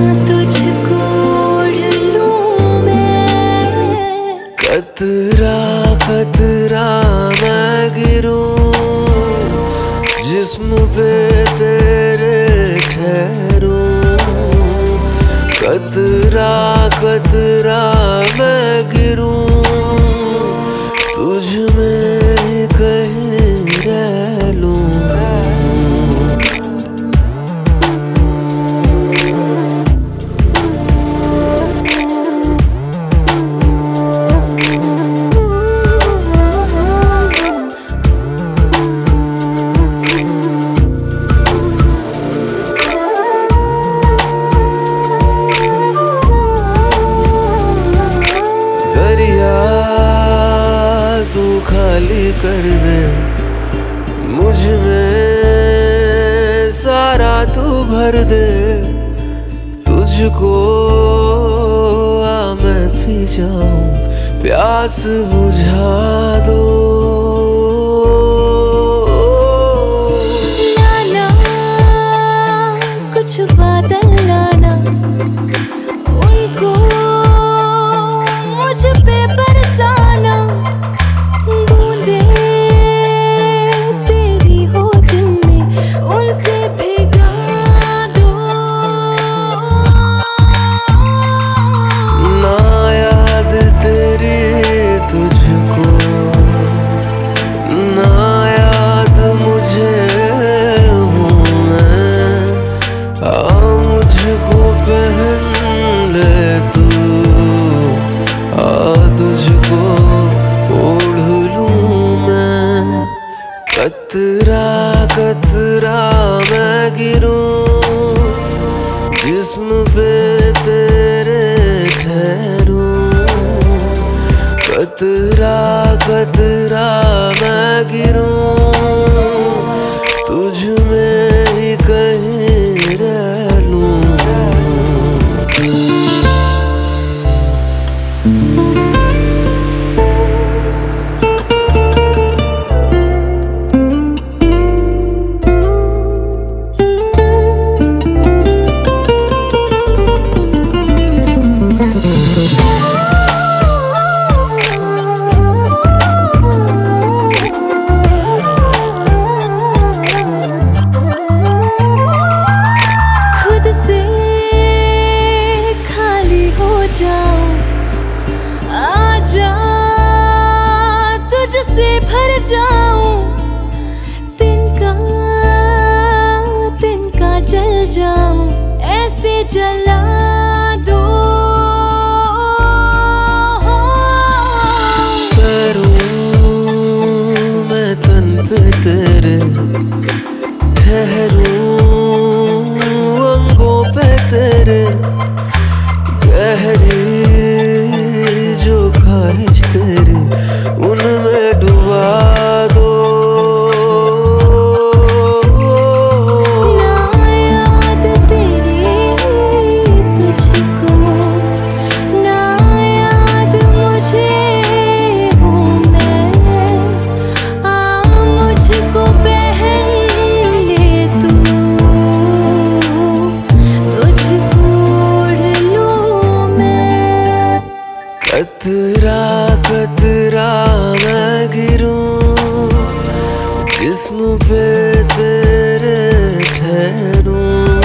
तुझको ओढ़ लूं मैं। कतरा कतरा मैं गिरूं, जिस्म पे तेरे ठहरूं। कतरा कतरा मैं गिरूं, तुझ में ही कहीं रह लूं। दरिया तू खाली कर दे, मुझ में सारा तू भर दे। तुझको आ मैं पी जाऊं, प्यास बुझा दो। लाना कुछ बादल लाना, उनको मुझ पे बरसाना। बूंदे तेरी हो दिल में, उनसे भिगा दो। ना याद तेरी तुझको, ना याद मुझे हूँ मैं। आ मुझको पहन ले तू, आ तुझको ओढ़ लूं मैं। कतरा कतरा मैं गिरूं, जिस्म पे तेरे ठहरूं। कतरा कतरा मैं गिरूं, तुझ में ही कहीं रह लूं। आजा तुझसे भर जाऊं, तिनका तिनका जल जाऊं, ऐसे जला दो। करूं मैं तन पे तेरे, ठहरूं अंगों पे तेरे। गहरी जो ख्वाहिश तेरी, उनमें डुबा दो। ना याद तेरी तुझको, ना याद मुझे हूँ मैं। आ मुझको पहन ले तू, तुझको ओढ़ लूं मैं। कतरा कतरा मैं गिरूं, जिस्म पे तेरे ठहरूं।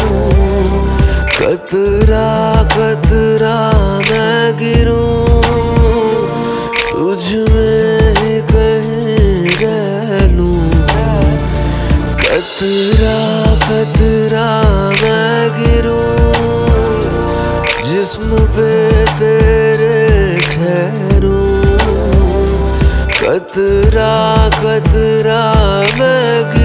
कतरा कतरा मैं गिरूं, तुझ में ही कहीं रह लूं। कतरा कतरा मैं गिरूं, जिस्म पे तेरे ठहरूं। कतरा कतरा मैं